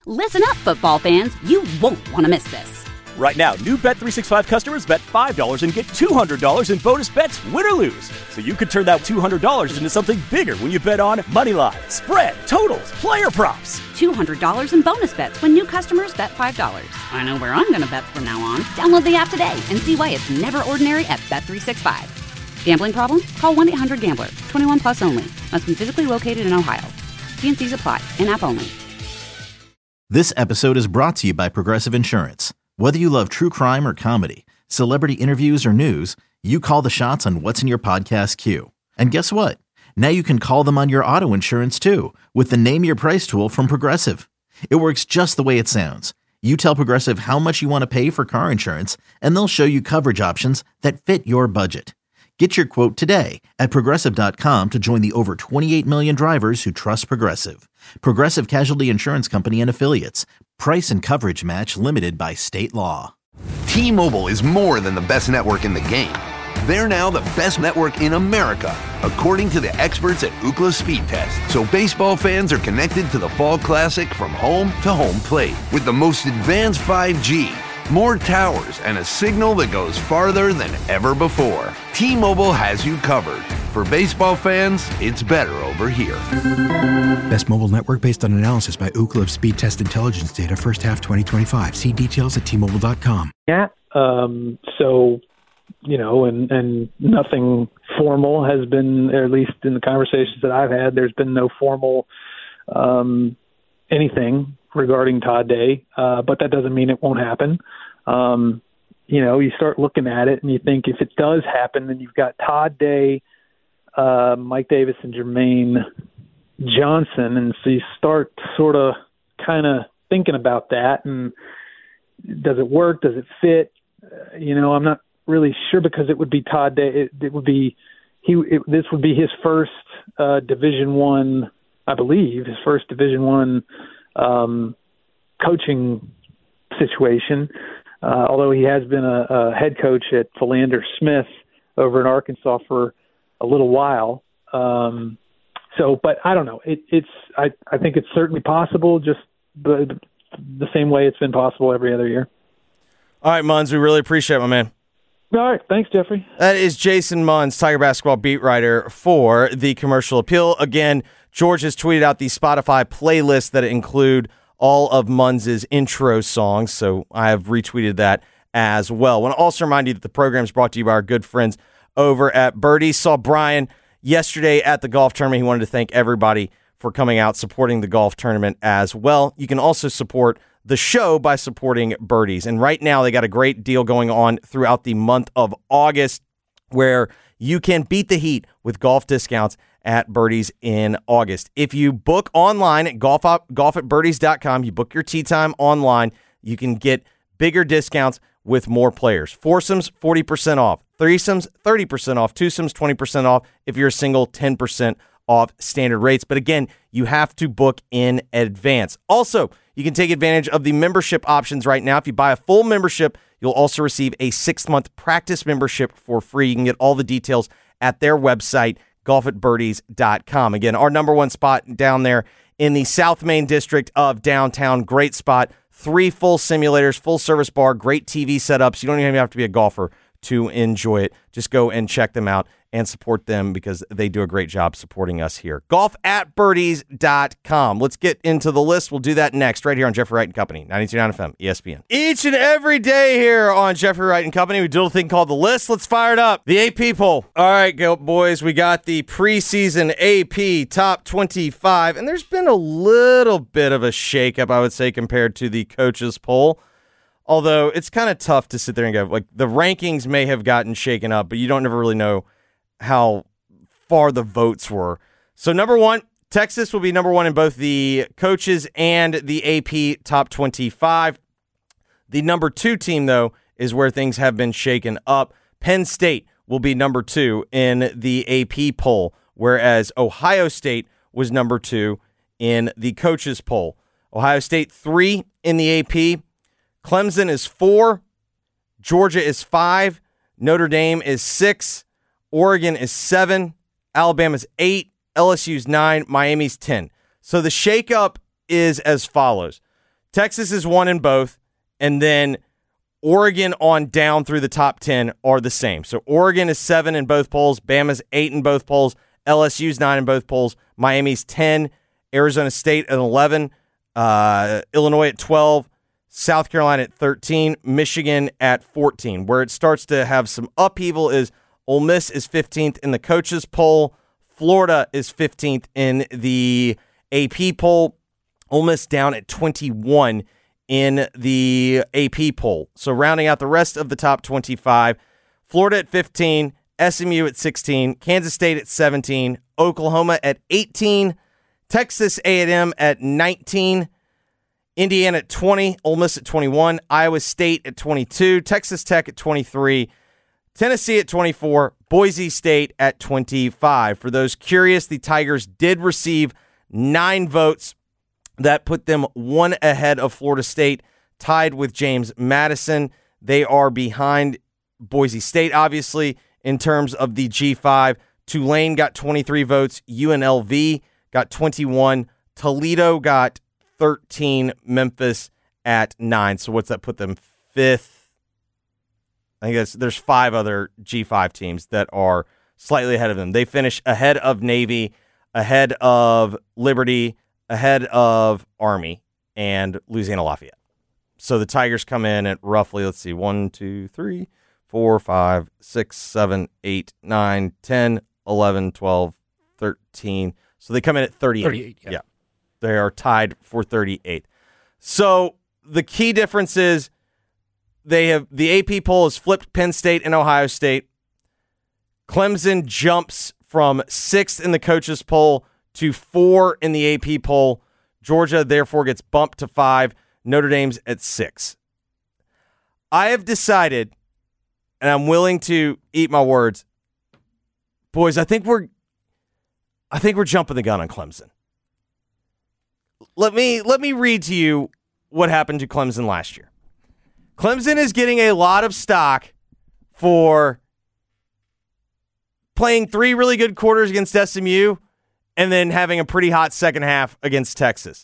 Listen up, football fans. You won't want to miss this. Right now, new Bet365 customers bet $5 and get $200 in bonus bets, win or lose. So you could turn that $200 into something bigger when you bet on money line, spread, totals, player props. $200 in bonus bets when new customers bet $5. I know where I'm going to bet from now on. Download the app today and see why it's never ordinary at Bet365. Gambling problem? Call 1-800-GAMBLER. 21 plus only. Must be physically located in Ohio. T&Cs apply. In-app only. This episode is brought to you by Progressive Insurance. Whether you love true crime or comedy, celebrity interviews or news, you call the shots on what's in your podcast queue. And guess what? Now you can call them on your auto insurance too with the Name Your Price tool from Progressive. It works just the way it sounds. You tell Progressive how much you want to pay for car insurance, and they'll show you coverage options that fit your budget. Get your quote today at Progressive.com to join the over 28 million drivers who trust Progressive. Progressive Casualty Insurance Company and Affiliates. Price and coverage match limited by state law. T-Mobile is more than the best network in the game. They're now the best network in America, according to the experts at Ookla Speed Test. So baseball fans are connected to the Fall Classic from home to home plate with the most advanced 5G, more towers, and a signal that goes farther than ever before. T-Mobile has you covered. For baseball fans, it's better over here. Best mobile network based on analysis by Ookla of Speed Test Intelligence data first half 2025. See details at T-Mobile.com. Yeah. And nothing formal has been, or at least in the conversations that I've had, there's been no formal anything regarding Todd Day, but that doesn't mean it won't happen. You start looking at it and you think if it does happen, then you've got Todd Day, Mike Davis, and Jermaine Johnson, and so you start sort of kind of thinking about that, and does it work? Does it fit? I'm not really sure, because it would be Todd Day. This would be his first Division I, I believe, his first Division I coaching situation. Although he has been a head coach at Philander Smith over in Arkansas for a little while. But I don't know. I think it's certainly possible, just the same way it's been possible every other year. All right, Munz, we really appreciate it, my man. All right, thanks, Jeffrey. That is Jason Munz, Tiger basketball beat writer for the Commercial Appeal. Again, George has tweeted out the Spotify playlist that include all of Munz's intro songs, so I have retweeted that as well. I want to also remind you that the program is brought to you by our good friends over at Birdie. Saw Brian yesterday at the golf tournament. He wanted to thank everybody for coming out, supporting the golf tournament as well. You can also support the show by supporting Birdies. And right now they got a great deal going on throughout the month of August where you can beat the heat with golf discounts at Birdies in August. If you book online at golfatbirdies.com, you book your tee time online, you can get bigger discounts with more players. Foursomes, 40% off. Threesomes, 30% off. Twosomes, 20% off. If you're a single, 10% off standard rates. But again, you have to book in advance. Also, you can take advantage of the membership options right now. If you buy a full membership, you'll also receive a 6-month practice membership for free. You can get all the details at their website, golfatbirdies.com. Again, our number one spot down there in the South Main district of downtown. Great spot. 3 full simulators, full service bar, great TV setups. You don't even have to be a golfer to enjoy it. Just go and check them out and support them because they do a great job supporting us here. golfatbirdies.com. Let's get into the list. We'll do that next right here on Jeffrey Wright and Company, 92.9 FM, ESPN. Each and every day here on Jeffrey Wright and Company, we do a thing called the list. Let's fire it up. The AP poll. All right, go boys. We got the preseason AP top 25, and there's been a little bit of a shakeup, I would say, compared to the coaches poll. Although it's kind of tough to sit there and go, like, the rankings may have gotten shaken up, but you don't never really know how far the votes were. So number one, Texas will be number one in both the coaches and the AP top 25. The number 2 team, though, is where things have been shaken up. Penn State will be number 2 in the AP poll, whereas Ohio State was number 2 in the coaches poll. Ohio State 3 in the AP. Clemson is 4. Georgia is 5. Notre Dame is 6. Oregon is 7, Alabama's 8, LSU's 9, Miami's 10. So the shakeup is as follows. Texas is 1 in both, and then Oregon on down through the top 10 are the same. So Oregon is 7 in both polls, Bama's 8 in both polls, LSU's 9 in both polls, Miami's 10, Arizona State at 11, Illinois at 12, South Carolina at 13, Michigan at 14. Where it starts to have some upheaval is Ole Miss is 15th in the coaches poll, Florida is 15th in the AP poll, Ole Miss down at 21 in the AP poll. So rounding out the rest of the top 25, Florida at 15, SMU at 16, Kansas State at 17, Oklahoma at 18, Texas A&M at 19, Indiana at 20, Ole Miss at 21, Iowa State at 22, Texas Tech at 23, Tennessee at 24, Boise State at 25. For those curious, the Tigers did receive 9 votes. That put them 1 ahead of Florida State, tied with James Madison. They are behind Boise State, obviously, in terms of the G5. Tulane got 23 votes. UNLV got 21. Toledo got 13. Memphis at 9. So what's that put them? 5th? I think there's 5 other G5 teams that are slightly ahead of them. They finish ahead of Navy, ahead of Liberty, ahead of Army, and Louisiana Lafayette. So the Tigers come in at roughly, 1, 2, 3, 4, 5, 6, 7, 8, 9, 10, 11, 12, 13. So they come in at 38. 38, yeah. They are tied for 38th. So the key difference is the AP poll has flipped Penn State and Ohio State. Clemson jumps from 6th in the coaches poll to 4 in the AP poll. Georgia, therefore, gets bumped to 5. Notre Dame's at 6. I have decided, and I'm willing to eat my words, boys, I think we're jumping the gun on Clemson. Let me read to you what happened to Clemson last year. Clemson is getting a lot of stock for playing 3 really good quarters against SMU and then having a pretty hot second half against Texas.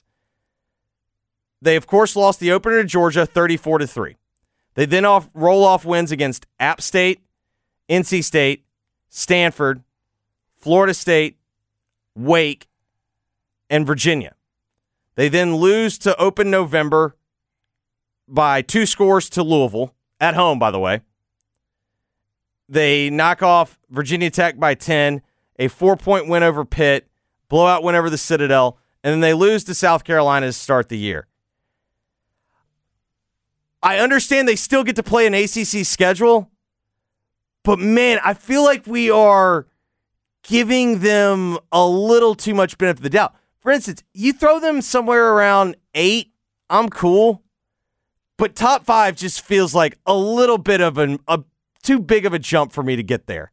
They, of course, lost the opener to Georgia 34-3. They then roll off wins against App State, NC State, Stanford, Florida State, Wake, and Virginia. They then lose to open November by 2 scores to Louisville, at home, by the way. They knock off Virginia Tech by 10, a 4-point win over Pitt, blowout win over the Citadel, and then they lose to South Carolina to start the year. I understand they still get to play an ACC schedule, but man, I feel like we are giving them a little too much benefit of the doubt. For instance, you throw them somewhere around 8, I'm cool, but top 5 just feels like a little bit of too big of a jump for me to get there.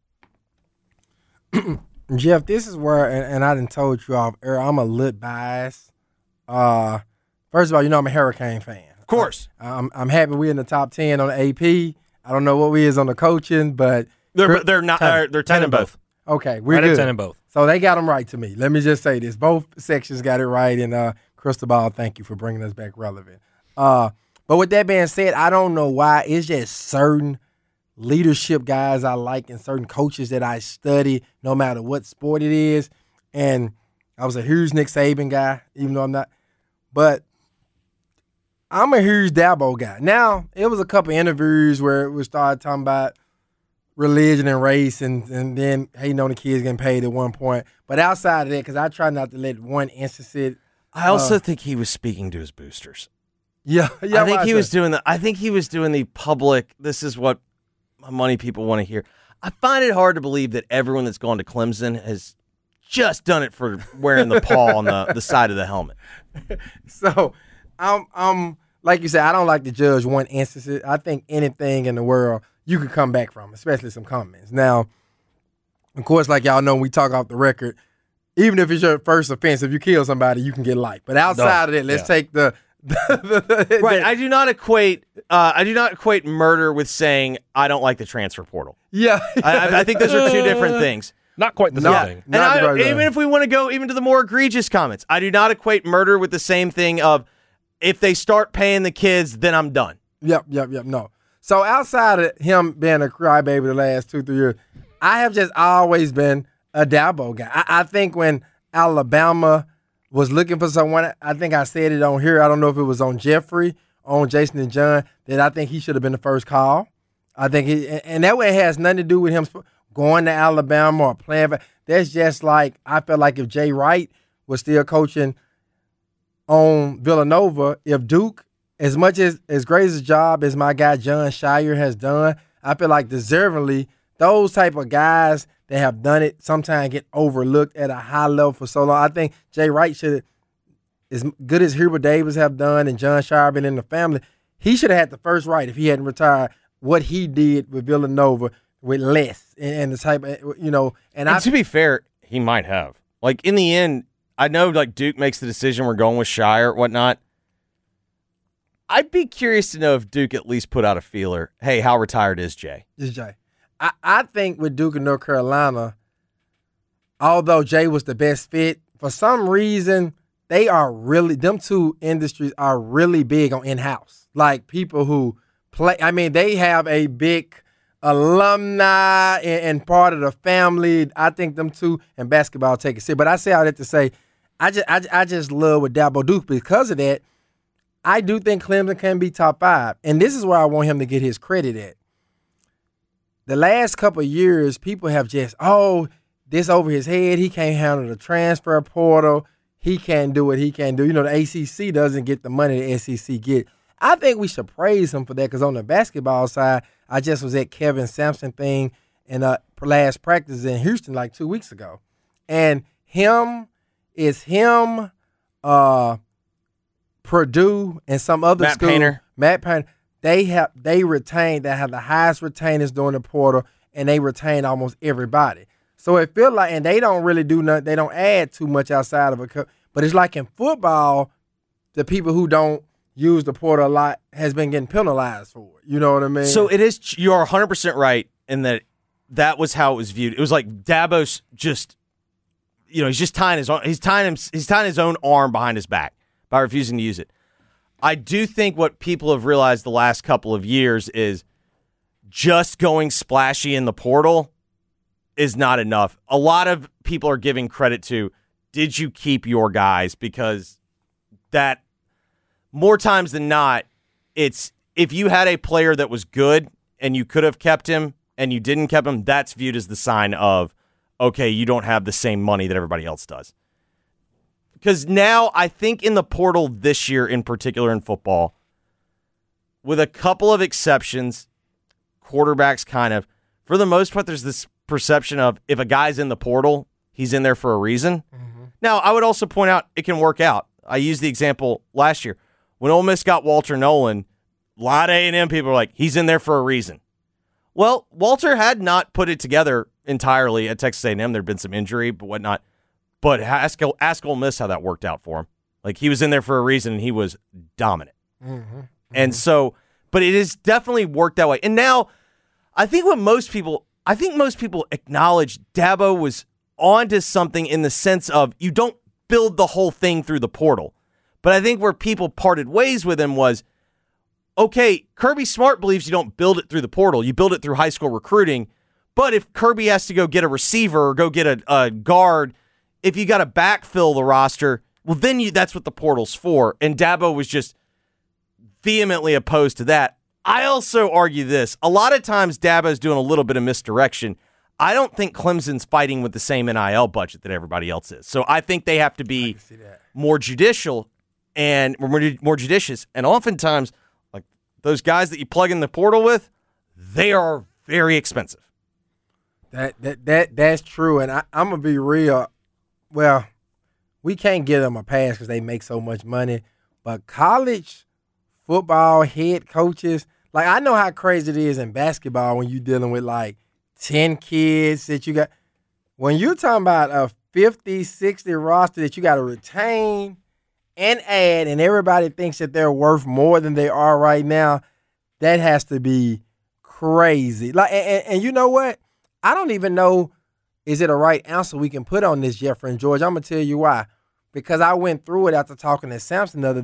Jeff, this is where, and I done told you off air, I'm a little biased. First of all, I'm a Hurricane fan. Of course. I'm happy we're in the top 10 on the AP. I don't know what we is on the coaching, but they're not. They're 10 in both. Okay, we're right good. at 10 in both. So they got them right to me. Let me just say this: both sections got it right. And Cristobal, thank you for bringing us back relevant. But with that being said, I don't know why. It's just certain leadership guys I like and certain coaches that I study, no matter what sport it is. And I was a huge Nick Saban guy, even though I'm not. But I'm a huge Dabo guy. Now, it was a couple interviews where we started talking about religion and race and then hating on the kids getting paid at one point. But outside of that, because I try not to let one instance. I also think he was speaking to his boosters. Yeah. I think he was doing the public, this is what my money people want to hear. I find it hard to believe that everyone that's gone to Clemson has just done it for wearing the paw on the side of the helmet. So I'm like you said, I don't like to judge one instance. I think anything in the world you could come back from, especially some comments. Now, of course, like y'all know, we talk off the record. Even if it's your first offense, if you kill somebody, you can get life. But outside of that, let's take the right. I do not equate murder with saying I don't like the transfer portal. Yeah, I think those are two different things. Not quite the same thing. And even if we want to go even to the more egregious comments, I do not equate murder with the same thing of if they start paying the kids, then I'm done. Yep. No. So outside of him being a crybaby the last 2-3 years, I have just always been a Dabo guy. I think when Alabama was looking for someone, I think I said it on here. I don't know if it was on Jeffrey, on Jason and John, that I think he should have been the first call. I think and that way it has nothing to do with him going to Alabama or playing. That's just like, I felt like if Jay Wright was still coaching on Villanova, if Duke, as much as great as a job as my guy John Shire has done, I feel like deservingly, those type of guys that have done it sometimes get overlooked at a high level for so long. I think Jay Wright should, as good as Hubert Davis have done and John Shire been in the family, he should have had the first right if he hadn't retired what he did with Villanova with less and the type of, And to be fair, he might have. Like, in the end, I know, like, Duke makes the decision we're going with Shire, whatnot. I'd be curious to know if Duke at least put out a feeler. Hey, how retired is Jay? Is Jay? I think with Duke and North Carolina, although Jay was the best fit, for some reason, them two industries are really big on in-house. Like, people who play, they have a big alumni and part of the family. I think them two and basketball take it serious. But I say all that to say, I just love with Dabo Duke because of that. I do think Clemson can be top 5. And this is where I want him to get his credit at. The last couple of years, people have just, this over his head. He can't handle the transfer portal. He can't do what he can do. The ACC doesn't get the money the SEC get. I think we should praise him for that because on the basketball side, I just was at Kevin Sampson thing in last practice in Houston like 2 weeks ago. And Purdue and some other Matt Painter. They have the highest retainers during the portal, and they retain almost everybody. So it feels like, and they don't really do nothing. They don't add too much outside of but it's like in football, the people who don't use the portal a lot has been getting penalized for it. You know what I mean? So it is. You are 100% right in that was how it was viewed. It was like Dabo's just, he's just tying his own arm behind his back by refusing to use it. I do think what people have realized the last couple of years is just going splashy in the portal is not enough. A lot of people are giving credit to, did you keep your guys? Because that, more times than not, it's if you had a player that was good and you could have kept him and you didn't keep him, that's viewed as the sign of, okay, you don't have the same money that everybody else does. Because now, I think in the portal this year in particular in football, with a couple of exceptions, quarterbacks kind of, for the most part, there's this perception of if a guy's in the portal, he's in there for a reason. Mm-hmm. Now, I would also point out it can work out. I used the example last year. When Ole Miss got Walter Nolan, a lot of A&M people were like, he's in there for a reason. Well, Walter had not put it together entirely at Texas A&M. There had been some injury, but whatnot. But ask Ole Miss how that worked out for him. Like, he was in there for a reason, and he was dominant. Mm-hmm. Mm-hmm. And so, but it has definitely worked that way. And now, I think most people acknowledge Dabo was onto something in the sense of you don't build the whole thing through the portal. But I think where people parted ways with him was, okay, Kirby Smart believes you don't build it through the portal. You build it through high school recruiting. But if Kirby has to go get a receiver or go get a guard, if you got to backfill the roster, well, then that's what the portal's for. And Dabo was just vehemently opposed to that. I also argue this. A lot of times Dabo's doing a little bit of misdirection. I don't think Clemson's fighting with the same NIL budget that everybody else is. So I think they have to be more judicial and more judicious. And oftentimes, like those guys that you plug in the portal with, they are very expensive. That's true. And I'm going to be real. Well, we can't give them a pass because they make so much money. But college football head coaches, like I know how crazy it is in basketball when you're dealing with like 10 kids that you got. When you're talking about a 50, 60 roster that you got to retain and add, and everybody thinks that they're worth more than they are right now, that has to be crazy. Like, and you know what? I don't even know, is it a right answer we can put on this, Jeffrey and George? I'm going to tell you why. Because I went through it after talking to Sampson the other day.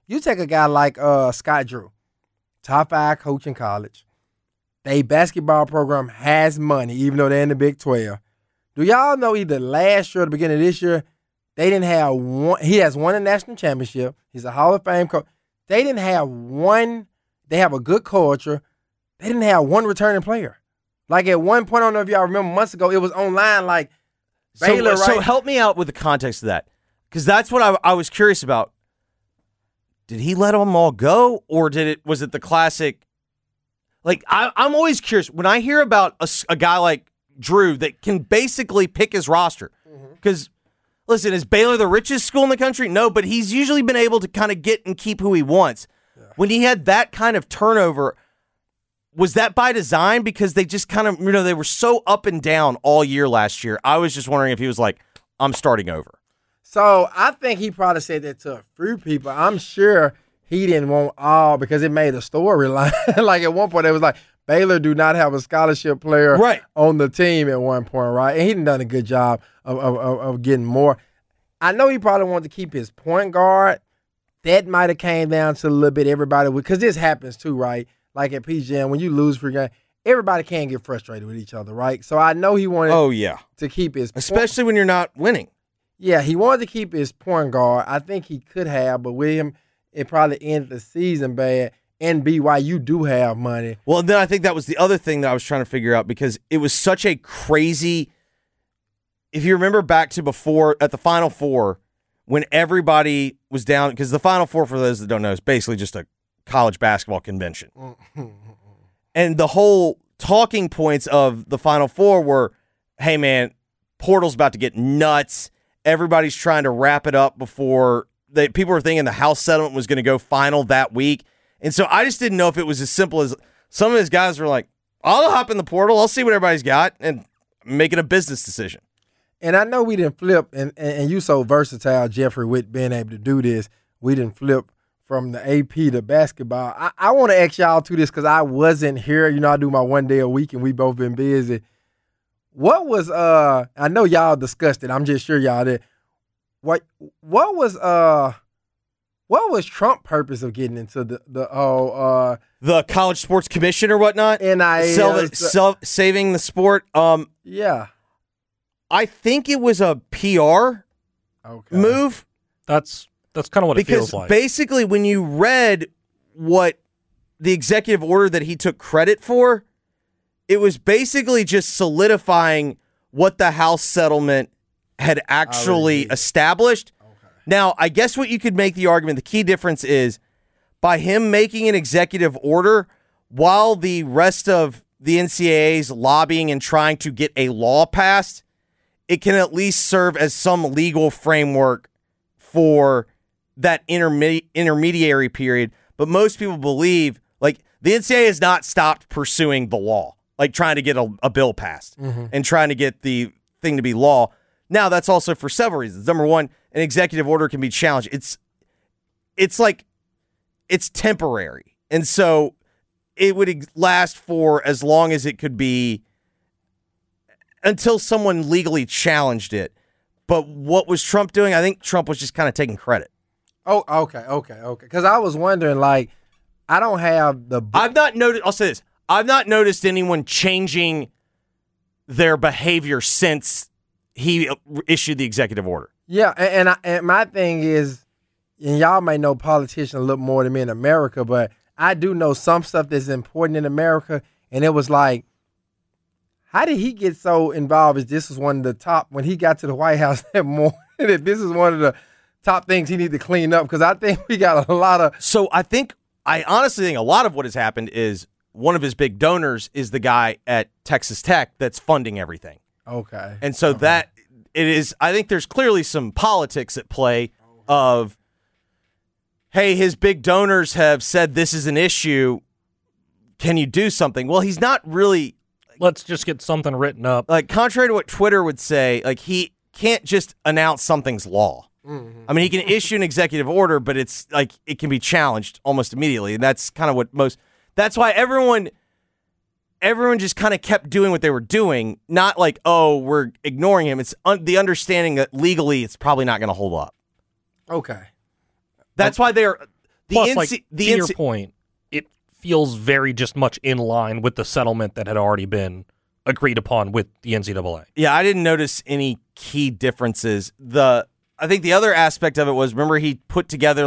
You take a guy like Scott Drew, top 5 coach in college. They basketball program has money, even though they're in the Big 12. Do y'all know either last year or the beginning of this year, they didn't have one. He has won a national championship. He's a Hall of Fame coach. They didn't have one. They have a good culture. They didn't have one returning player. Like at one point, I don't know if y'all remember months ago, it was online like Baylor, right? So help me out with the context of that, because that's what I was curious about. Did he let them all go, or was it the classic? Like I'm always curious when I hear about a guy like Drew that can basically pick his roster. Because listen, is Baylor the richest school in the country? No, but he's usually been able to kind of get and keep who he wants. Yeah. When he had that kind of turnover, was that by design? Because they just kind of, they were so up and down all year last year. I was just wondering if he was like, I'm starting over. So I think he probably said that to a few people. I'm sure he didn't want all because it made a storyline. Like at one point, it was like, Baylor do not have a scholarship player on the team at one point, right? And he done a good job of getting more. I know he probably wanted to keep his point guard. That might have came down to a little bit everybody, because this happens too, right? Like at PGM, when you lose for a game, everybody can get frustrated with each other, right? So I know he wanted to keep his especially when you're not winning. Yeah, he wanted to keep his point guard. I think he could have, but with him, it probably ended the season bad. And BYU do have money. Well, and then I think that was the other thing that I was trying to figure out, because it was such a crazy – if you remember back to before at the Final Four, when everybody was down – because the Final Four, for those that don't know, is basically just a college basketball convention. And the whole talking points of the Final Four were, hey, man, portal's about to get nuts. Everybody's trying to wrap it up before people were thinking the House settlement was going to go final that week. And so I just didn't know if it was as simple as some of his guys were like, I'll hop in the portal, I'll see what everybody's got, and make it a business decision. And I know we didn't flip, and you so versatile, Jeffrey, with being able to do this. We didn't flip from the AP to basketball. I want to ask y'all to this because I wasn't here. I do my one day a week, and we both been busy. What was I know y'all discussed it. I'm just sure y'all did. What was Trump's purpose of getting into the college sports commission or whatnot? Saving the sport. Yeah. I think it was a PR move. That's kind of what it feels like. Because basically when you read what the executive order that he took credit for, it was basically just solidifying what the House settlement had actually established. Now, I guess what you could make the argument, the key difference is by him making an executive order while the rest of the NCAA's lobbying and trying to get a law passed, it can at least serve as some legal framework for that intermediary period. But most people believe, like, the NCAA has not stopped pursuing the law, like trying to get a bill passed and trying to get the thing to be law. Now, that's also for several reasons. Number one, an executive order can be challenged. It's temporary. And so it would last for as long as it could be until someone legally challenged it. But what was Trump doing? I think Trump was just kind of taking credit. Oh, okay. Because I was wondering, like, I don't have the... I'll say this. I've not noticed anyone changing their behavior since he issued the executive order. Yeah, and my thing is, and y'all may know politicians a little more than me in America, but I do know some stuff that's important in America, and it was like, how did he get so involved? Is this was one of the top, when he got to the White House that morning, that this is one of the top things he need to clean up? Because I think we got a lot of... So I honestly think a lot of what has happened is one of his big donors is the guy at Texas Tech that's funding everything. Okay. And so that it is, I think there's clearly some politics at play of, hey, his big donors have said this is an issue. Can you do something? Well, he's not really. Let's just get something written up. Like, contrary to what Twitter would say, like, he can't just announce something's law. Mm-hmm. I mean, he can issue an executive order, but it's like it can be challenged almost immediately. And that's kind of that's why everyone just kind of kept doing what they were doing, not like, oh, we're ignoring him. It's the understanding that legally it's probably not going to hold up. Okay. That's why Plus, to your point, it feels very just much in line with the settlement that had already been agreed upon with the NCAA. Yeah, I didn't notice any key differences. I think the other aspect of it was, remember, he put together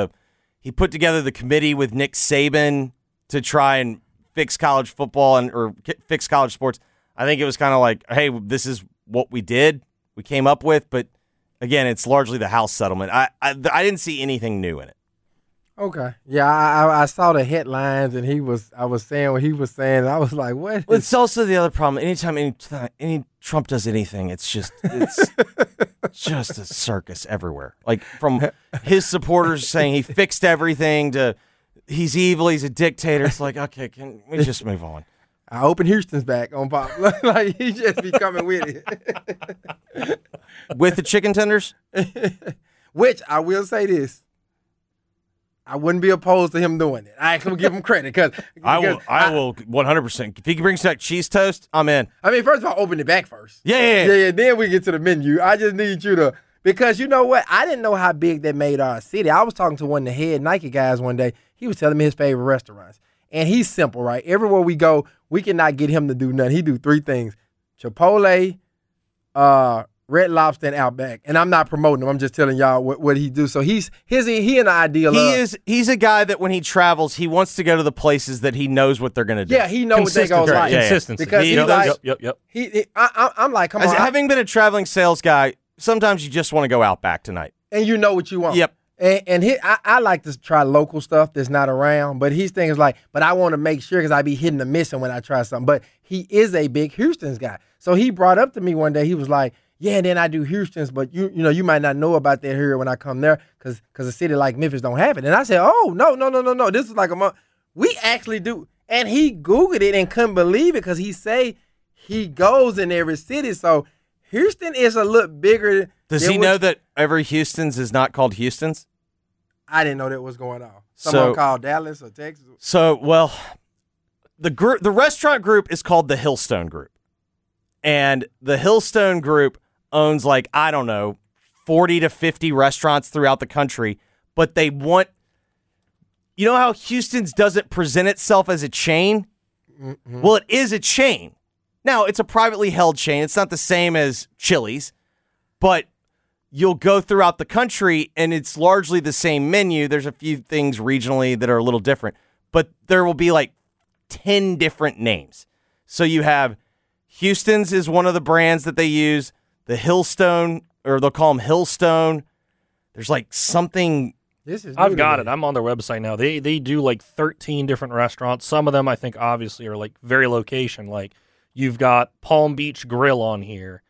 the committee with Nick Saban to try and fix college football or fix college sports. I think it was kind of like, hey, this is what we came up with, but again, it's largely the House settlement. I didn't see anything new in it. Okay. Yeah, I saw the headlines, and I was saying what he was saying, and I was like, what? Well, it's also the other problem. Anytime any Trump does anything, it's just a circus everywhere. Like, from his supporters saying he fixed everything to he's evil, he's a dictator. It's like, okay, can we just move on? I hope Houston's back on pop. Like, he just be coming with it. With the chicken tenders? Which, I will say this, I wouldn't be opposed to him doing it. I actually give him credit because I will 100%. If he brings back cheese toast, I'm in. I mean, first of all, open it back first. Yeah. Then we get to the menu. I just need you to, because you know what? I didn't know how big that made our city. I was talking to one of the head Nike guys one day. He was telling me his favorite restaurants. And he's simple, right? Everywhere we go, we cannot get him to do nothing. He do 3 things: Chipotle, Red Lobster, and Outback. And I'm not promoting him. I'm just telling y'all what he do. So he an ideal. He's a guy that when he travels, he wants to go to the places that he knows what they're going to do. Yeah, he knows what they go like. Consistency. Because he's like, yep. I'm like, come on. Having been a traveling sales guy, sometimes you just want to go Outback tonight. And you know what you want. Yep. And I like to try local stuff that's not around, but his thing is like, but I want to make sure because I be hitting the missing when I try something. But he is a big Houston's guy. So he brought up to me one day, he was like, yeah, and then I do Houston's, but you know, you might not know about that here when I come there because a city like Memphis don't have it. And I said, oh, no. This is like a month. We actually do. And he Googled it and couldn't believe it because he say he goes in every city. So Houston is a little bigger. Does he know that every Houston's is not called Houston's? I didn't know that was going on. Someone called Dallas or Texas. So, well, the restaurant group is called the Hillstone Group. And the Hillstone Group owns 40 to 50 restaurants throughout the country, but they want, you know how Houston's doesn't present itself as a chain? Mm-hmm. Well, it is a chain. Now, it's a privately held chain. It's not the same as Chili's, but you'll go throughout the country and it's largely the same menu. There's a few things regionally that are a little different, but there will be 10 different names. So you have Houston's is one of the brands that they use. The Hillstone, or they'll call them Hillstone. There's something. I've got it. I'm on their website now. They do 13 different restaurants. Some of them I think obviously are very location. You've got Palm Beach Grill on here.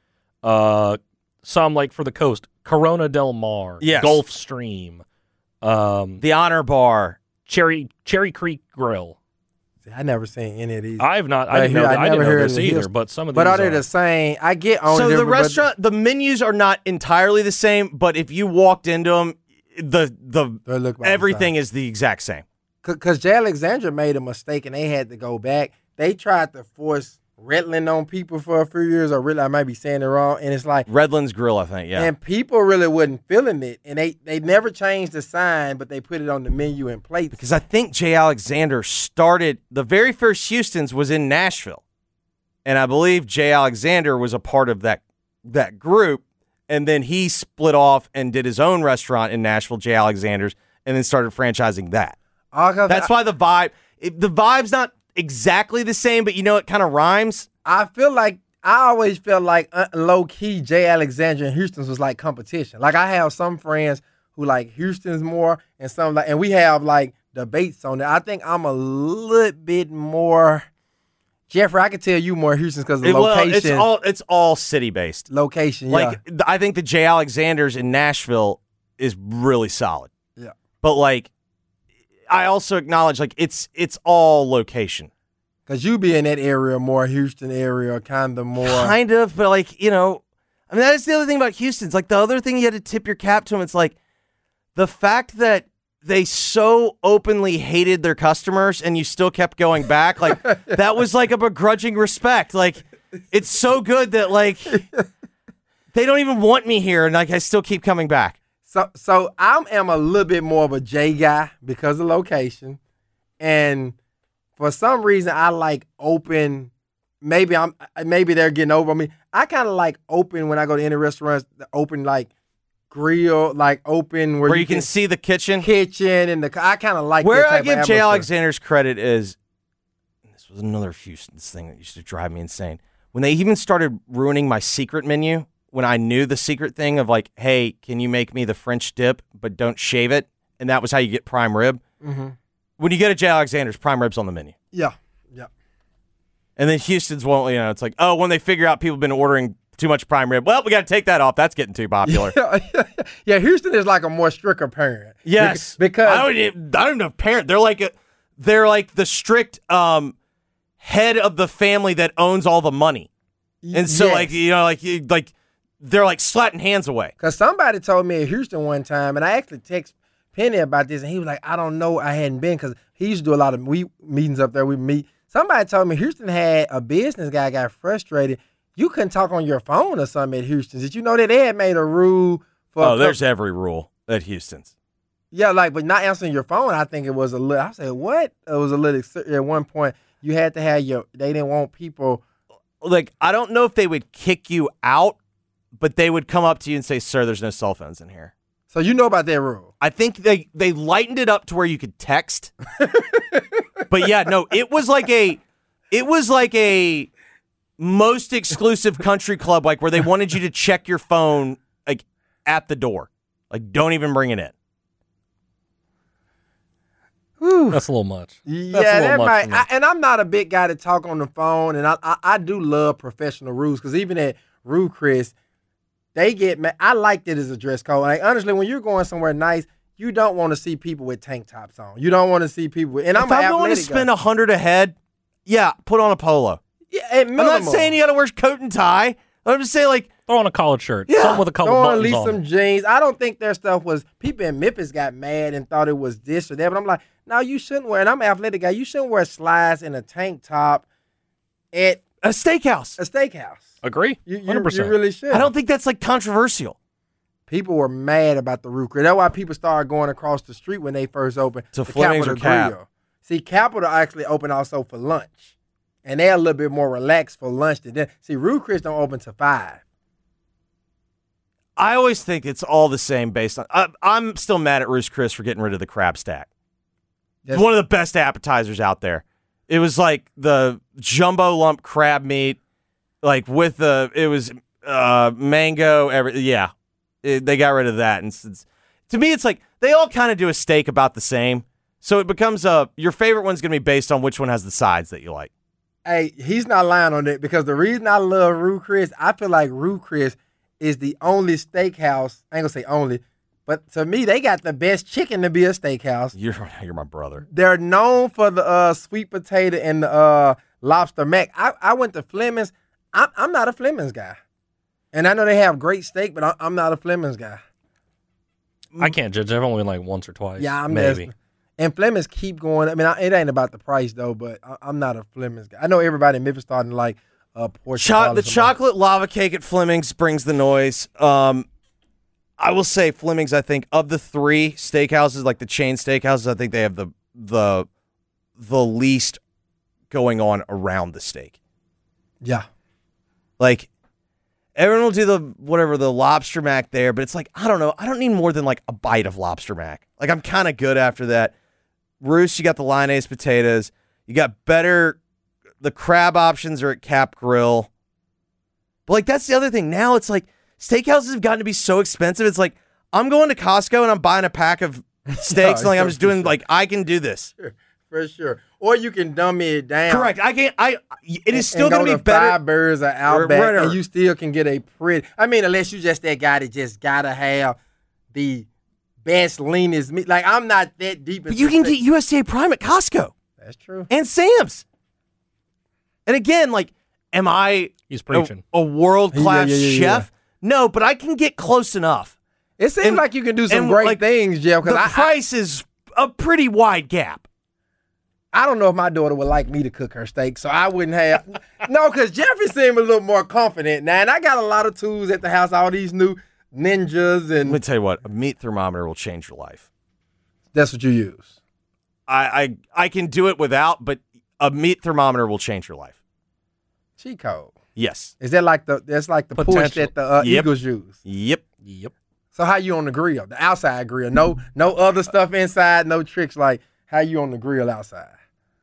Some for the coast, Corona Del Mar, yes. Gulfstream, the Honor Bar, Cherry Creek Grill. I never seen any of these. I didn't know this either. But some of these. But are they the same? I get on. So the restaurant, the menus are not entirely the same. But if you walked into them, the everything is the exact same. Because Jay Alexandra made a mistake and they had to go back. They tried to force Redland on people for a few years, or really I might be saying it wrong, and it's Redland's Grill, I think, yeah. And people really wasn't feeling it, and they never changed the sign, but they put it on the menu and plates. Because I think Jay Alexander started, the very first Houston's was in Nashville, and I believe Jay Alexander was a part of that group, and then he split off and did his own restaurant in Nashville, Jay Alexander's, and then started franchising that. That's why the vibe's not exactly the same, but it kind of rhymes. I always felt like low-key Jay Alexander and Houston's was competition. I have some friends who like Houston's more and some and we have debates on that. I think I'm a little bit more Jeffrey, I could tell you more Houston's because of the location. Well, it's all city-based. Location, yeah. I think the Jay Alexander's in Nashville is really solid. Yeah. But I also acknowledge it's all location. Because you be in that area more, Houston area, kind of more. Kind of, but that is the other thing about Houston's. The other thing you had to tip your cap to them, it's the fact that they so openly hated their customers and you still kept going back, that was a begrudging respect. It's so good that they don't even want me here and I still keep coming back. So I am a little bit more of a J guy because of location, and for some reason I like open. Maybe they're getting over me. I kind of like open when I go to any restaurants. Open like grill, like open where you can see the kitchen and I kind of like where that type I give of Jay atmosphere. Alexander's credit is this was another Houston's thing that used to drive me insane when they even started ruining my secret menu. When I knew the secret thing of like, hey, can you make me the French dip, but don't shave it? And that was how you get prime rib. Mm-hmm. When you get a Jay Alexander's, prime rib's on the menu. Yeah. And then Houston's won't, it's like, oh, when they figure out people have been ordering too much prime rib, well, we got to take that off. That's getting too popular. Yeah, Houston is like a more stricter parent. Yes. Because I don't even know parent. They're like the strict head of the family that owns all the money. And so, yes. They're like slatting hands away. Because somebody told me in Houston one time, and I actually texted Penny about this, and he was like, I don't know, I hadn't been, because he used to do a lot of meetings up there with me. Somebody told me Houston had a business guy got frustrated. You couldn't talk on your phone or something at Houston. Did you know that they had made a rule for... Oh, there's every rule at Houston's. Yeah, but not answering your phone, I think it was a little... I said, what? It was a little... At one point, you had to have they didn't want people... Like, I don't know if they would kick you out, but they would come up to you and say, sir, there's no cell phones in here. So you know about that rule? I think they lightened it up to where you could text. But yeah, no, it was like a most exclusive country club, like where they wanted you to check your phone like at the door. Like, don't even bring it in. Whew. That's a little much. Yeah, that might. And I'm not a big guy to talk on the phone, and I do love professional rules, because even at Rude Chris, they get mad. I liked it as a dress code. Like, honestly, when you're going somewhere nice, you don't want to see people with tank tops on. You don't want to see people with, and if I'm going to spend $100 a head, yeah, put on a polo. Yeah, at minimum. I'm not saying you got to wear coat and tie. I'm just saying, like, throw on a collared shirt. Yeah. Something with a couple throw on buttons at least on some it. jeans. I don't think their stuff was. People in Memphis got mad and thought it was this or that, but I'm like, no, you shouldn't wear. And I'm an athletic guy. You shouldn't wear slides and a tank top at a steakhouse. Agree. 100%. You really should. I don't think that's like controversial. People were mad about the Root Chris. That's why people started going across the street when they first opened. To the Fleming's Capitol or Cap? Grill. See, Capitol actually opened also for lunch. And they're a little bit more relaxed for lunch than that. See, Root Chris don't open till 5. I always think it's all the same based on... I'm still mad at Roost Chris for getting rid of the crab stack. It's one of the best appetizers out there. It was like the jumbo lump crab meat, like with it was mango, they got rid of that. And to me, it's like they all kind of do a steak about the same. So it becomes your favorite one's going to be based on which one has the sides that you like. Hey, he's not lying on that, because the reason I love Root Chris, I feel like Root Chris is the only steakhouse. I ain't going to say only, but to me, they got the best chicken to be a steakhouse. You're my brother. They're known for the sweet potato and the lobster mac. I went to Fleming's. I'm not a Fleming's guy. And I know they have great steak, but I'm not a Fleming's guy. I can't judge. I've only been like once or twice. Yeah, maybe. And Fleming's keep going. I mean, it ain't about the price, though, but I'm not a Fleming's guy. I know everybody in Memphis starting to like portion. The chocolate lava cake at Fleming's brings the noise. I will say Fleming's, I think, of the 3 steakhouses, like the chain steakhouses, I think they have the least going on around the steak. Yeah. Like, everyone will do the lobster mac there, but it's like, I don't know. I don't need more than like a bite of lobster mac. Like, I'm kind of good after that. Roos, you got the Lyonnaise potatoes. You got the crab options are at Cap Grill. But like, that's the other thing. Now it's like, steakhouses have gotten to be so expensive. It's like, I'm going to Costco and I'm buying a pack of steaks and like, I'm just doing like, I can do this. For sure. Or you can dummy it down. Correct. It is still going to be better. Five Birds or Outback, and you still can get a pretty. I mean, unless you just that guy that just gotta have the best, leanest meat. Like, I'm not that deep. But you can get USDA Prime at Costco. That's true. And Sam's. And again, like, am I He's preaching. A world-class chef? No, but I can get close enough. It seems like you can do some great things, Jeff. The price is a pretty wide gap. I don't know if my daughter would like me to cook her steak, so I wouldn't have. No, because Jeffrey seemed a little more confident now, and I got a lot of tools at the house, all these new ninjas, Let and me tell you what, a meat thermometer will change your life. that's what you use. I can do it without, but a meat thermometer will change your life. Cheat code. Yes. Is that like that's like the push Potential. that the Yep. Eagles use? Yep. So how you on the grill? The outside grill. No other stuff inside, no tricks. Like how you on the grill outside?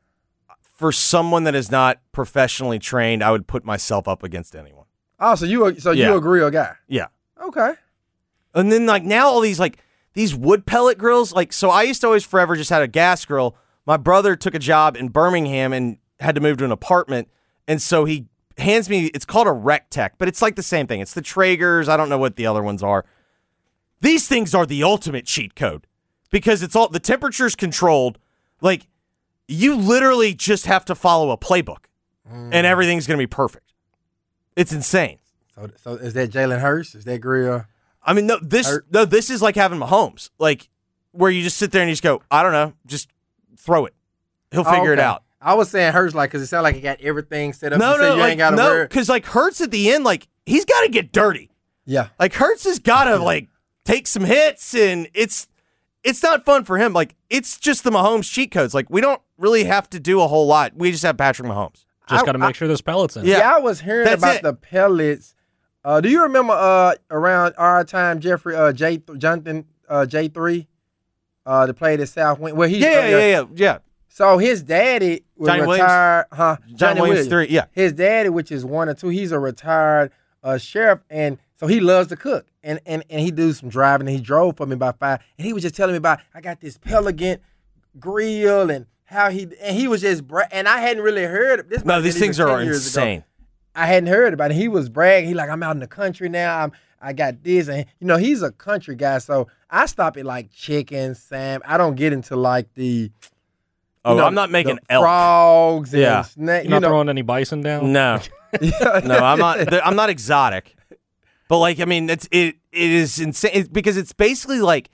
For someone that is not professionally trained, I would put myself up against anyone. Oh, so you Yeah. a grill guy. Yeah. Okay. And then like now all these like these wood pellet grills, like so I used to always forever just had a gas grill. My brother took a job in Birmingham and had to move to an apartment, and so he hands me, it's called a Rectech, but it's like the same thing. It's the Traegers. I don't know what the other ones are. These things are the ultimate cheat code because it's all the temperature's controlled. Like you literally just have to follow a playbook and everything's going to be perfect. It's insane. So is that Jalen Hurts? Is that grill? I mean, this is like having Mahomes, like where you just sit there and you just go, I don't know, just throw it. He'll figure it Okay. out. I was saying Hurts like because it sounded like he got everything set up. You ain't got to worry. because like Hurts at the end, like he's got to get dirty. Yeah. Like Hurts has got to like take some hits, and it's not fun for him. Like it's just the Mahomes cheat codes. Like we don't really have to do a whole lot. We just have Patrick Mahomes. Just got to make sure there's pellets in it. Yeah. Yeah, I was hearing That's about it. the pellets. Do you remember around our time, Jeffrey Jonathan J3, that played at Southwind? Well, he Yeah. So his daddy was Johnny retired, Johnny Williams 3, yeah. His daddy, which is 1 or 2, he's a retired sheriff, and so he loves to cook, and he do some driving. And he drove for me about 5, and he was just telling me about I got this Pelican grill and how he was just and I hadn't really heard of this. No, these things are 10 years ago. insane. I hadn't heard about it. He was bragging. He like, I'm out in the country now. I got this, and he's a country guy, so I stop at like chicken, Sam. I don't get into like the. I'm not making the elk. frogs. And Yeah. You're not throwing any bison down? No, no, I'm not. I'm not exotic, but like, I mean, it is insane because it's basically like,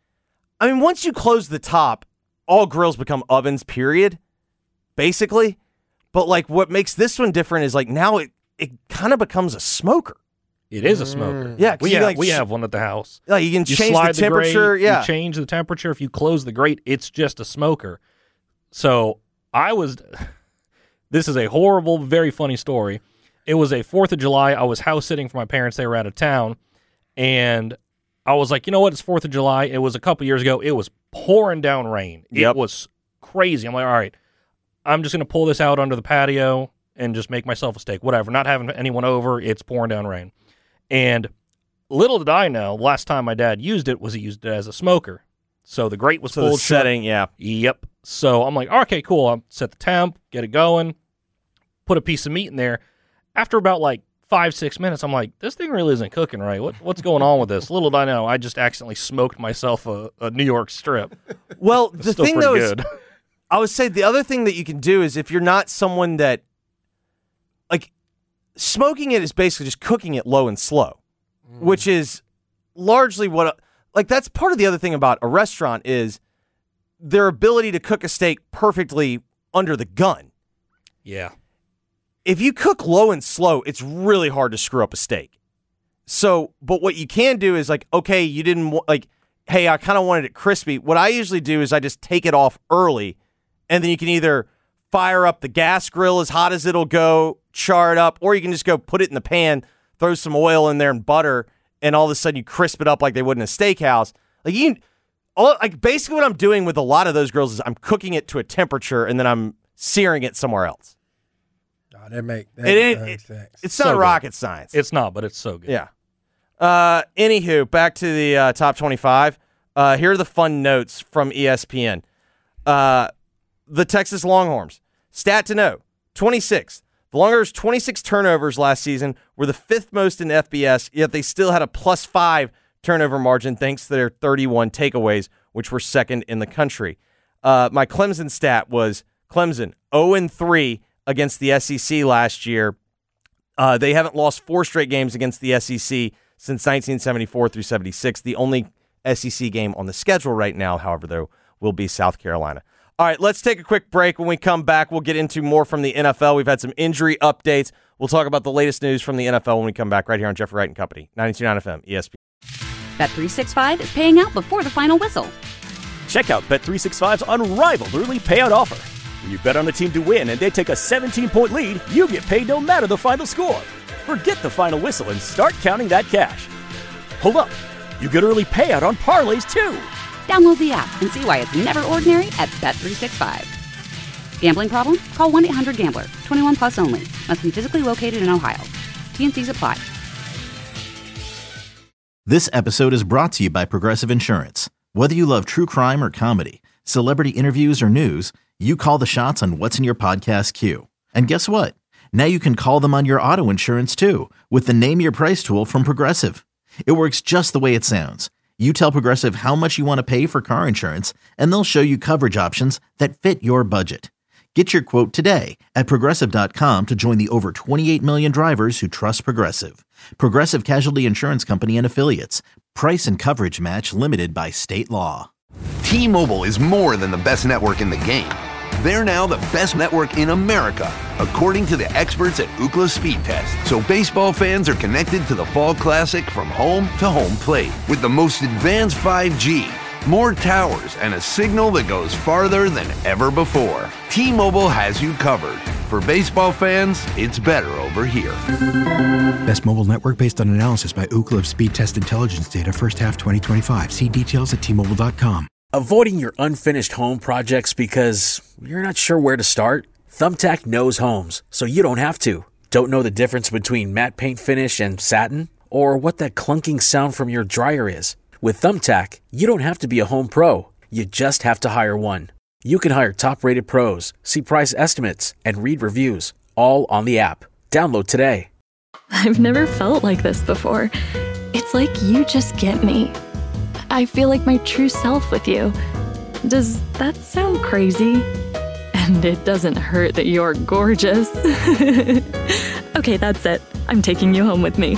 I mean, once you close the top, all grills become ovens. Period. Basically, but like, what makes this one different is like now it kind of becomes a smoker. It is a smoker. Yeah, 'cause we have one at the house. Like you can change slide the temperature. grate, Yeah, you change the temperature. If you close the grate, it's just a smoker. So this is a horrible, very funny story. It was a 4th of July. I was house sitting for my parents. They were out of town. And I was like, you know what? It's 4th of July. It was a couple years ago. It was pouring down rain. Yep. It was crazy. I'm like, all right, I'm just going to pull this out under the patio and just make myself a steak. Whatever. Not having anyone over. It's pouring down rain. And little did I know, last time my dad used it was he used it as a smoker. So the grate was so the pulled shut. setting. Yeah, Yep. So I'm like, okay, cool. I'll set the temp, get it going, put a piece of meat in there. After about like 5-6 minutes, I'm like, this thing really isn't cooking right. What's going on with this? Little did I know, I just accidentally smoked myself a New York strip. Well, It's the still thing pretty though good. is, I would say the other thing that you can do is if you're not someone that, like, smoking it is basically just cooking it low and slow, which is largely what, like, that's part of the other thing about a restaurant is their ability to cook a steak perfectly under the gun. Yeah. If you cook low and slow, it's really hard to screw up a steak. So, but what you can do is like, okay, you didn't like, hey, I kind of wanted it crispy. What I usually do is I just take it off early, and then you can either fire up the gas grill as hot as it'll go, char it up, or you can just go put it in the pan, throw some oil in there and butter, and all of a sudden you crisp it up like they would in a steakhouse. Like basically what I'm doing with a lot of those grills is I'm cooking it to a temperature and then I'm searing it somewhere else. Oh, that makes sense. It's So not good. rocket science. It's not, but it's so good. Yeah. Anywho, back to the top 25. Here are the fun notes from ESPN. The Texas Longhorns. Stat to know, 26. The Longhorns' 26 turnovers last season were the 5th most in FBS, yet they still had a +5 turnover margin thanks to their 31 takeaways, which were 2nd in the country. My Clemson stat was Clemson 0-3 against the SEC last year. They haven't lost 4 straight games against the SEC since 1974 through 76. The only SEC game on the schedule right now, however, though, will be South Carolina. All right, let's take a quick break. When we come back, we'll get into more from the NFL. We've had some injury updates. We'll talk about the latest news from the NFL when we come back right here on Jeffrey Wright & Company, 92.9 FM, ESPN. Bet365 is paying out before the final whistle. Check out Bet365's unrivaled early payout offer. When you bet on a team to win and they take a 17-point lead, you get paid no matter the final score. Forget the final whistle and start counting that cash. Hold up. You get early payout on parlays, too. Download the app and see why it's never ordinary at Bet365. Gambling problem? Call 1-800-GAMBLER. 21 plus only. Must be physically located in Ohio. T&Cs apply. This episode is brought to you by Progressive Insurance. Whether you love true crime or comedy, celebrity interviews or news, you call the shots on what's in your podcast queue. And guess what? Now you can call them on your auto insurance too with the Name Your Price tool from Progressive. It works just the way it sounds. You tell Progressive how much you want to pay for car insurance, and they'll show you coverage options that fit your budget. Get your quote today at Progressive.com to join the over 28 million drivers who trust Progressive. Progressive Casualty Insurance Company and Affiliates. Price and coverage match limited by state law. T-Mobile is more than the best network in the game. They're now the best network in America, according to the experts at Ookla Speed Test. So baseball fans are connected to the Fall Classic from home to home plate with the most advanced 5G, more towers, and a signal that goes farther than ever before. T-Mobile has you covered. For baseball fans, it's better over here. Best mobile network based on analysis by Ookla of Speed Test Intelligence data first half 2025. See details at T-Mobile.com. Avoiding your unfinished home projects because you're not sure where to start? Thumbtack knows homes, so you don't have to. Don't know the difference between matte paint finish and satin? Or what that clunking sound from your dryer is? With Thumbtack, you don't have to be a home pro. You just have to hire one. You can hire top-rated pros, see price estimates, and read reviews, all on the app. Download today. I've never felt like this before. It's like you just get me. I feel like my true self with you. Does that sound crazy? And it doesn't hurt that you're gorgeous. Okay, that's it. I'm taking you home with me.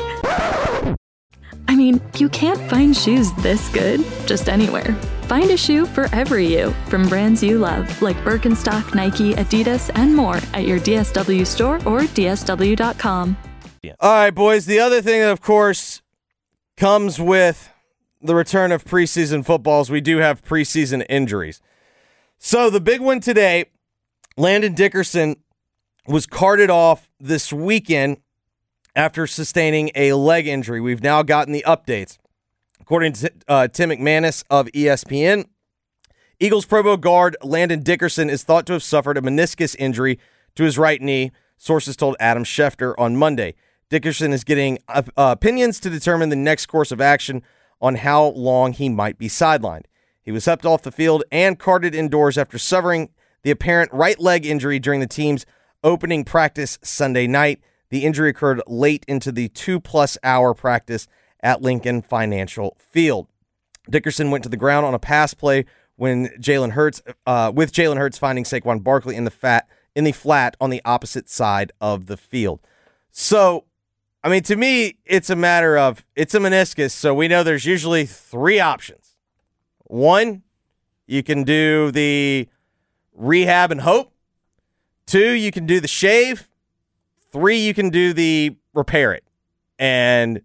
I mean, you can't find shoes this good just anywhere. Find a shoe for every you from brands you love, like Birkenstock, Nike, Adidas, and more at your DSW store or DSW.com. All right, boys. The other thing that, of course, comes with the return of preseason footballs, we do have preseason injuries. So the big one today, Landon Dickerson was carted off this weekend after sustaining a leg injury. We've now gotten the updates. According to Tim McManus of ESPN, Eagles Pro Bowl guard Landon Dickerson is thought to have suffered a meniscus injury to his right knee, sources told Adam Schefter on Monday. Dickerson is getting opinions to determine the next course of action on how long he might be sidelined. He was helped off the field and carted indoors after suffering the apparent right leg injury during the team's opening practice Sunday night. The injury occurred late into the 2+ hour practice at Lincoln Financial Field. Dickerson went to the ground on a pass play when Jalen Hurts finding Saquon Barkley in the flat on the opposite side of the field. So, I mean, to me, it's a matter of, it's a meniscus, so we know there's usually 3 options. 1, you can do the rehab and hope. 2, you can do the shave. 3, you can do the repair it. And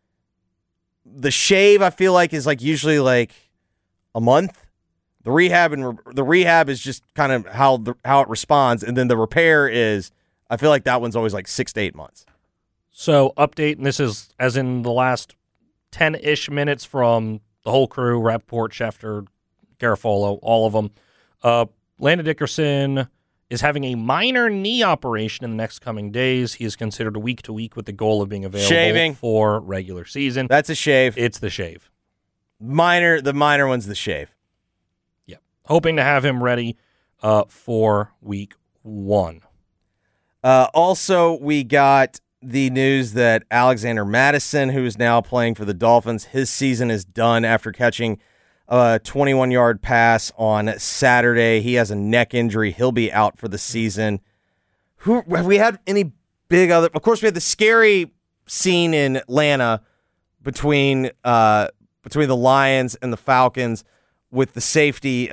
the shave, I feel like, is like usually like a month. The rehab is just kind of how it responds, and then the repair is, I feel like that one's always like 6 to 8 months. So update, and this is as in the last 10-ish minutes from the whole crew, Rappaport, Schefter, Garofalo, all of them. Landon Dickerson is having a minor knee operation in the next coming days. He is considered week to week with the goal of being available for regular season. That's a shave. It's the shave. The minor one's the shave. Yep. Hoping to have him ready for week 1. Also, we got the news that Alexander Mattison, who is now playing for the Dolphins, his season is done after catching a 21-yard pass on Saturday. He has a neck injury. He'll be out for the season. Have we had any big other? Of course, we had the scary scene in Atlanta between the Lions and the Falcons with the safety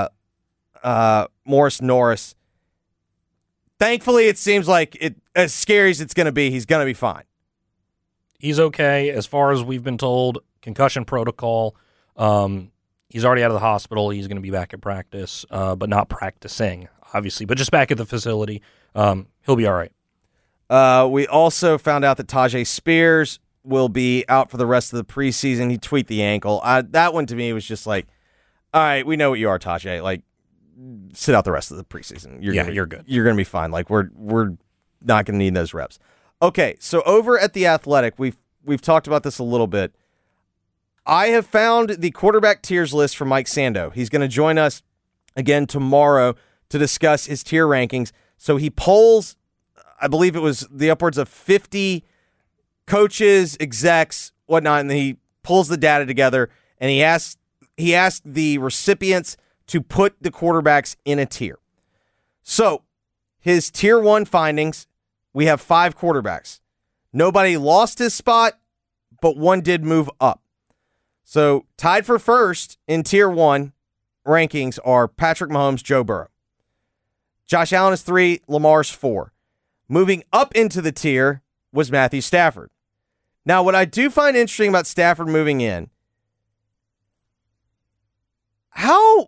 Morris Norris. Thankfully, it seems like as scary as it's going to be, he's going to be fine. He's okay. As far as we've been told, concussion protocol. He's already out of the hospital. He's going to be back at practice, but not practicing, obviously, but just back at the facility. He'll be all right. We also found out that Tajay Spears will be out for the rest of the preseason. He tweaked the ankle. That one to me was just like, all right, we know what you are, Tajay. Like, sit out the rest of the preseason. You're good. You're going to be fine. Like, we're not going to need those reps. Okay, so over at The Athletic, we've talked about this a little bit. I have found the quarterback tiers list for Mike Sando. He's going to join us again tomorrow to discuss his tier rankings. So he polls, I believe it was the upwards of 50 coaches, execs, whatnot, and he pulls the data together, and he asked the recipients to put the quarterbacks in a tier. So his tier 1 findings, we have 5 quarterbacks. Nobody lost his spot, but one did move up. So tied for first in tier 1 rankings are Patrick Mahomes, Joe Burrow. Josh Allen is 3, Lamar's 4. Moving up into the tier was Matthew Stafford. Now, what I do find interesting about Stafford moving in, how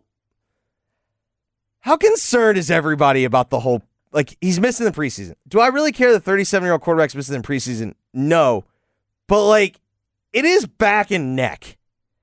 concerned is everybody about the whole, like, he's missing the preseason. Do I really care that 37-year-old quarterback's missing the preseason? No. But, like, it is back and neck.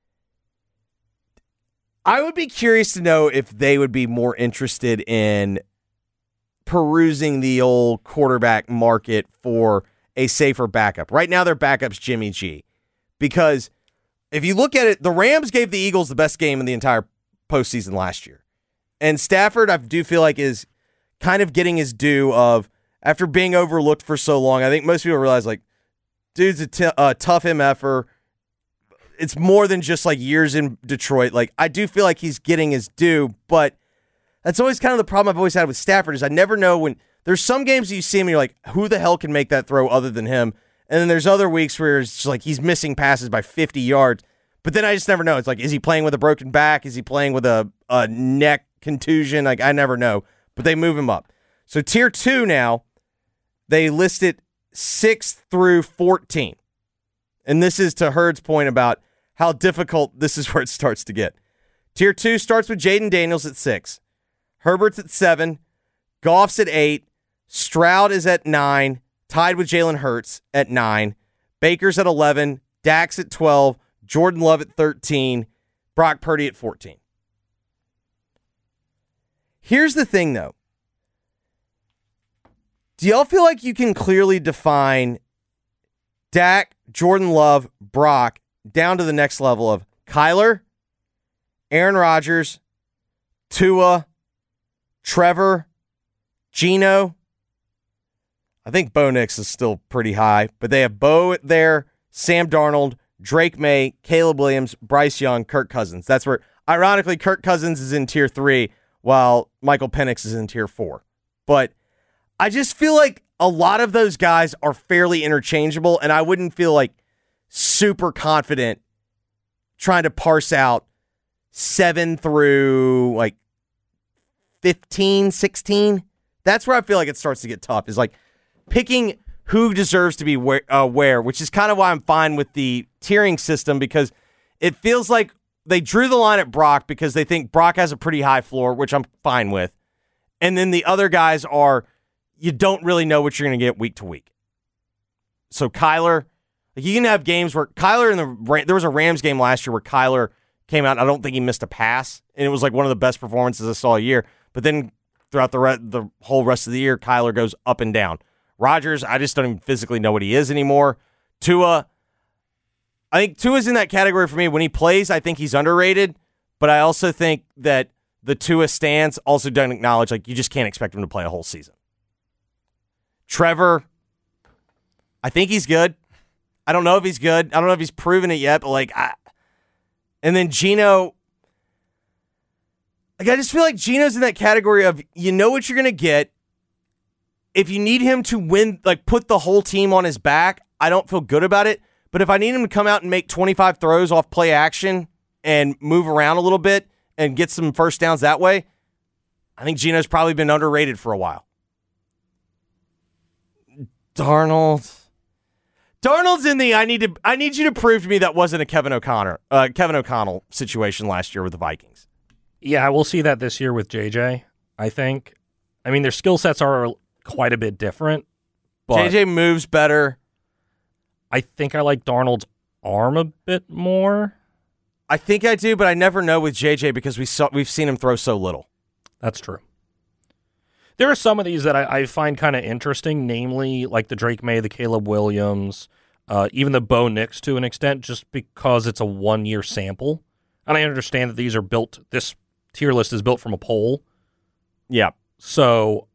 I would be curious to know if they would be more interested in perusing the old quarterback market for a safer backup. Right now, their backup's Jimmy G. Because if you look at it, the Rams gave the Eagles the best game in the entire postseason last year. And Stafford, I do feel like, is kind of getting his due of, after being overlooked for so long, I think most people realize, like, dude's a tough MFer. It's more than just, like, years in Detroit. Like, I do feel like he's getting his due, but that's always kind of the problem I've always had with Stafford is I never know when there's some games that you see him and you're like, who the hell can make that throw other than him? And then there's other weeks where it's just like he's missing passes by 50 yards. But then I just never know. It's like, is he playing with a broken back? Is he playing with a neck contusion? Like, I never know. But they move him up. So tier 2 now, they listed 6 through 14. And this is to Hurd's point about how difficult this is where it starts to get. Tier 2 starts with Jaden Daniels at 6. Herbert's at 7. Goff's at 8. Stroud is at 9. Tied with Jalen Hurts at 9. Baker's at 11. Dak's at 12. Jordan Love at 13. Brock Purdy at 14. Here's the thing, though. Do y'all feel like you can clearly define Dak, Jordan Love, Brock down to the next level of Kyler, Aaron Rodgers, Tua, Trevor, Geno? I think Bo Nix is still pretty high, but they have Bo there, Sam Darnold, Drake May, Caleb Williams, Bryce Young, Kirk Cousins. That's where, ironically, Kirk Cousins is in tier 3 while Michael Penix is in tier 4. But I just feel like a lot of those guys are fairly interchangeable, and I wouldn't feel like super confident trying to parse out 7 through like 15, 16. That's where I feel like it starts to get tough, is like picking who deserves to be where, which is kind of why I'm fine with the tiering system, because it feels like they drew the line at Brock because they think Brock has a pretty high floor, which I'm fine with. And then the other guys are, you don't really know what you're going to get week to week. So Kyler, like, you can have games where Kyler there was a Rams game last year where Kyler came out, I don't think he missed a pass, and it was like one of the best performances I saw all year. But then throughout the whole rest of the year, Kyler goes up and down. Rodgers, I just don't even physically know what he is anymore. Tua, I think Tua's in that category for me. When he plays, I think he's underrated, but I also think that the Tua stance also doesn't acknowledge, like, you just can't expect him to play a whole season. Trevor, I think he's good. I don't know if he's good. I don't know if he's proven it yet, but and then Geno, like, I just feel like Geno's in that category of, you know what you're going to get. If you need him to win, like, put the whole team on his back, I don't feel good about it. But if I need him to come out and make 25 throws off play action and move around a little bit and get some first downs that way, I think Geno's probably been underrated for a while. Darnold Darnold's in the I need you to prove to me that wasn't a Kevin O'Connell situation last year with the Vikings. Yeah, we'll see that this year with JJ, I think. I mean, their skill sets are quite a bit different. But JJ moves better. I think I like Darnold's arm a bit more. I think I do, but I never know with JJ because we've seen him throw so little. That's true. There are some of these that I find kind of interesting, namely like the Drake May, the Caleb Williams, even the Bo Nix to an extent, just because it's a 1-year sample. And I understand that these are built, this tier list is built from a poll. Yeah. So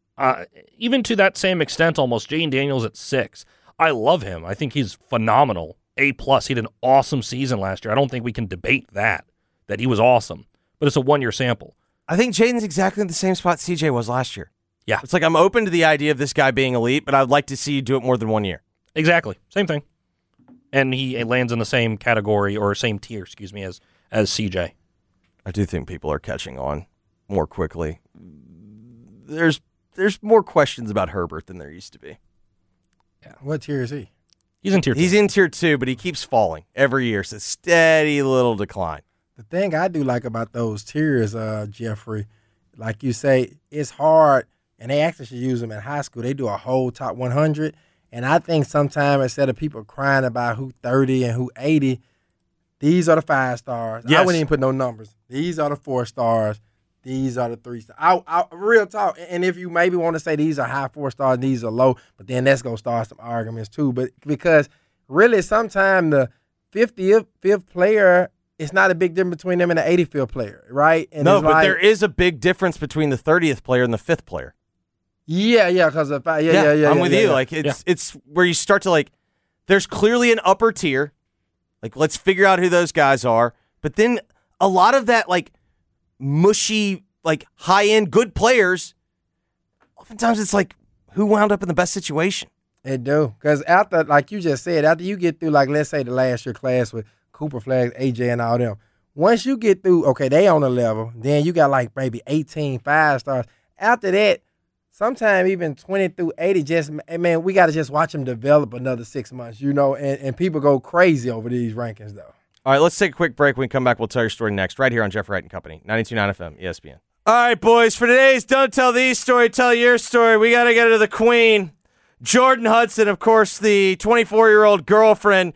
even to that same extent, almost, Jayden Daniels at 6. I love him. I think he's phenomenal. A+. He had an awesome season last year. I don't think we can debate that he was awesome. But it's a 1-year sample. I think Jaden's exactly in the same spot CJ was last year. Yeah. It's like I'm open to the idea of this guy being elite, but I'd like to see you do it more than 1 year. Exactly. Same thing. And he lands in the same category or same tier, as CJ. I do think people are catching on more quickly. There's more questions about Herbert than there used to be. Yeah. What tier is he? He's in tier 2. He's in tier 2, but he keeps falling every year. It's a steady little decline. The thing I do like about those tiers, Jeffrey, like you say, it's hard, and they actually should use them in high school. They do a whole top 100, and I think sometimes instead of people crying about who 30 and who 80, these are the 5 stars. Yes. I wouldn't even put no numbers. These are the 4 stars. These are the 3 stars. Real talk, and if you maybe want to say these are high 4 stars and these are low, but then that's going to start some arguments too. But because really sometimes the 50th player, it's not a big difference between them and the 85th player, right? And no, but there is a big difference between the 30th player and the 5th player. Yeah, because of I'm with you. Like it's where you start to like. There's clearly an upper tier. Like let's figure out who those guys are. But then a lot of that like mushy, like high end good players. Oftentimes it's like who wound up in the best situation. It do because after, like you just said, after you get through, like let's say the last year class with Cooper Flag, AJ, and all them. Once you get through, okay, they on the level. Then you got like maybe 18 5 stars. After that, sometimes even 20 through 80, just, man, we got to just watch them develop another 6 months, and people go crazy over these rankings, though. All right, let's take a quick break. When we come back, we'll tell your story next, right here on Jeff Wright & Company, 92.9 FM, ESPN. All right, boys, for today's Don't Tell These Story, Tell Your Story, we got to get to the queen, Jordan Hudson, of course, the 24-year-old girlfriend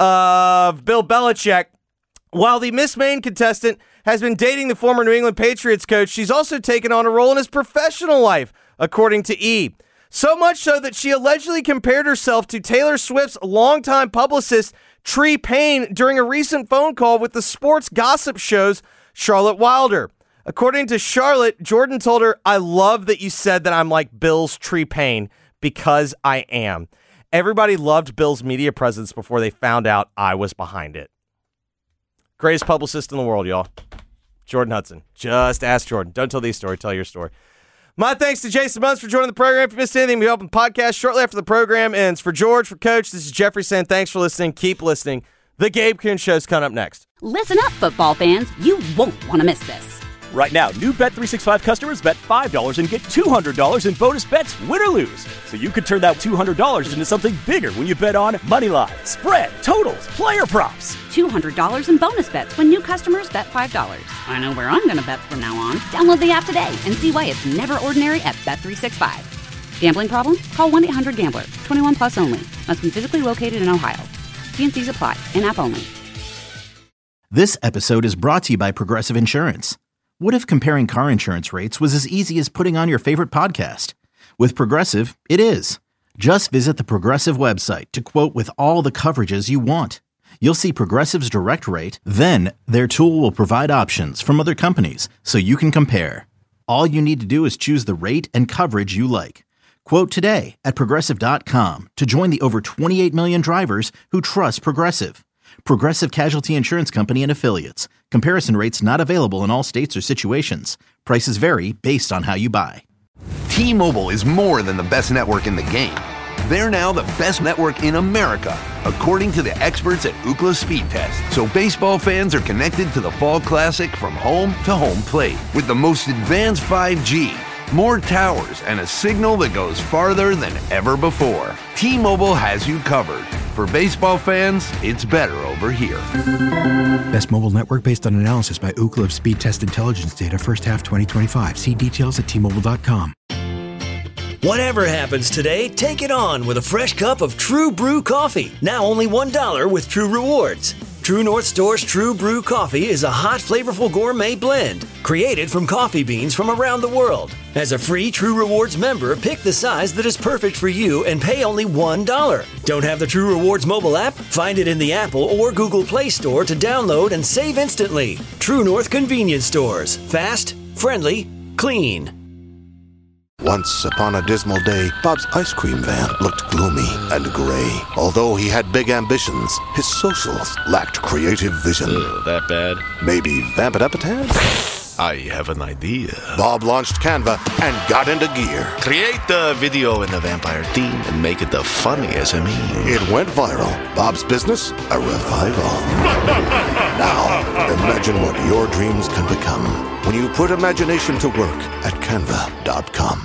of Bill Belichick. While the Miss Maine contestant has been dating the former New England Patriots coach, she's also taken on a role in his professional life, according to E! So much so that she allegedly compared herself to Taylor Swift's longtime publicist, Tree Payne, during a recent phone call with the sports gossip show's Charlotte Wilder. According to Charlotte, Jordan told her, "I love that you said that I'm like Bill's Tree Payne, because I am." Everybody loved Bill's media presence before they found out I was behind it. Greatest publicist in the world, y'all. Jordan Hudson. Just ask Jordan. Don't tell these stories. Tell your story. My thanks to Jason Munz for joining the program. If you missed anything, we open the podcast shortly after the program ends. For George, for Coach, this is Jeffrey saying thanks for listening. Keep listening. The Gabe Kuhn Show's coming up next. Listen up, football fans. You won't want to miss this. Right now, new Bet365 customers bet $5 and get $200 in bonus bets, win or lose. So you could turn that $200 into something bigger when you bet on money line, spread, totals, player props. $200 in bonus bets when new customers bet $5. I know where I'm going to bet from now on. Download the app today and see why it's never ordinary at Bet365. Gambling problem? Call 1-800-GAMBLER. 21 plus only. Must be physically located in Ohio. T&Cs apply. In-app only. This episode is brought to you by Progressive Insurance. What if comparing car insurance rates was as easy as putting on your favorite podcast? With Progressive, it is. Just visit the Progressive website to quote with all the coverages you want. You'll see Progressive's direct rate, then their tool will provide options from other companies so you can compare. All you need to do is choose the rate and coverage you like. Quote today at Progressive.com to join the over 28 million drivers who trust Progressive. Progressive Casualty Insurance Company and Affiliates. Comparison rates not available in all states or situations. Prices vary based on how you buy. T-Mobile is more than the best network in the game. They're now the best network in America, according to the experts at Ookla Speed Test. So baseball fans are connected to the Fall Classic from home to home plate. With the most advanced 5G, more towers, and a signal that goes farther than ever before. T-Mobile has you covered. For baseball fans, it's better over here. Best mobile network based on analysis by Ookla of Speed Test Intelligence data first half 2025. See details at T-Mobile.com. Whatever happens today, take it on with a fresh cup of True Brew coffee. Now only $1 with True Rewards. True North Store's True Brew coffee is a hot, flavorful gourmet blend created from coffee beans from around the world. As a free True Rewards member, pick the size that is perfect for you and pay only $1. Don't have the True Rewards mobile app? Find it in the Apple or Google Play Store to download and save instantly. True North Convenience Stores. Fast, friendly, clean. Once upon a dismal day, Bob's ice cream van looked gloomy and gray. Although he had big ambitions, his socials lacked creative vision. That bad? Maybe vamp it up a tad? I have an idea. Bob launched Canva and got into gear. Create the video in the vampire theme and make it the funniest meme. It went viral. Bob's business, a revival. Now, imagine what your dreams can become when you put imagination to work at Canva.com.